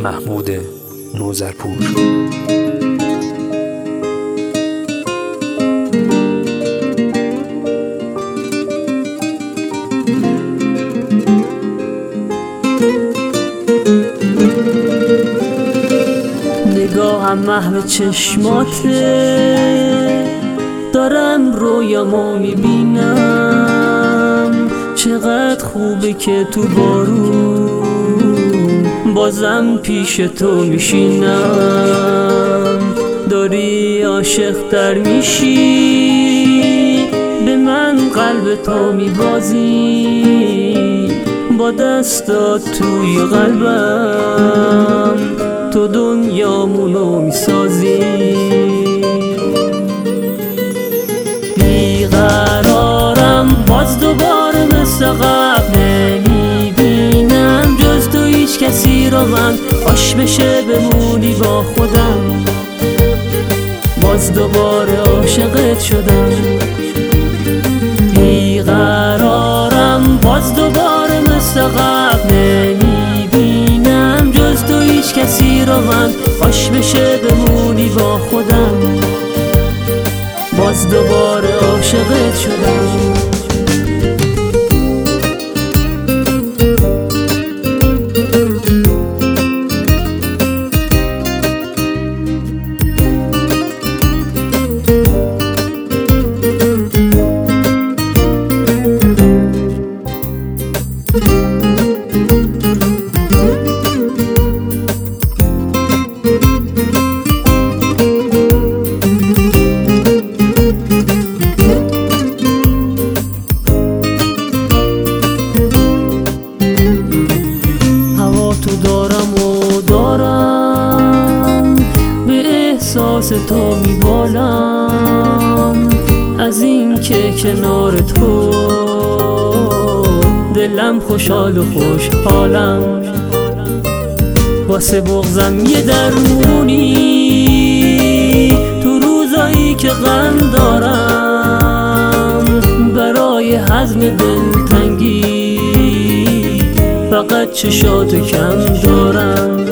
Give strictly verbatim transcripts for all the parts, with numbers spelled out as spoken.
محمود نوذرپور. نگاهم محو چشماته، دارم رویامو میبینم. چقدر خوبه که تو بارون بازم پیش تو میشینم. داری عاشق تر میشی، به من قلب تو میبازی. با دستات توی قلبم تو دنیامونو میسازی. بیقرارم باز دوباره مثل قبل، نمیبینم جز تو هیچ کسی رو من. خوش بشه بمونی با خودم، باز دوباره عاشقت شدم. بیقرارم باز دوباره مثل قبل، نمیبینم جز تو هیچ کسی رو من. خوش بشه بمونی با خودم، باز دوباره عاشقت شدم. تو دارم و دارم، به احساس تو میبالم. از این که کنار تو دلم خوشحال و خوشحالم. واسه بغضم یه درمونی تو روزایی که غم دارم. برای هضم دلتنگی فقط چشاتو کم دارم.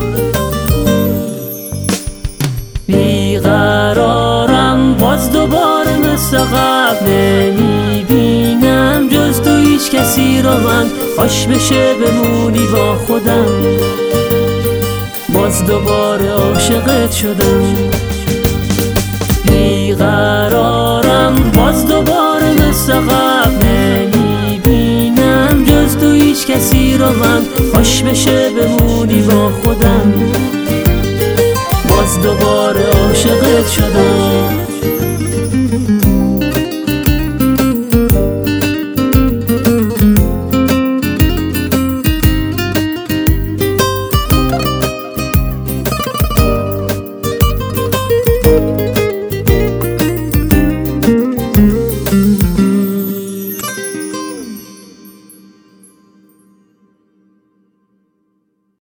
بیقرارم باز دوباره مثل قبل، نمیبینم جز تو هیچ کسی رو من. خوش بشه بمونی با خودم، باز دوباره عاشقت شدم. بیقرارم باز دوباره مثل قبل، تو هیچ کسی رو من. خوش بشه بمونی با خودم، باز دوباره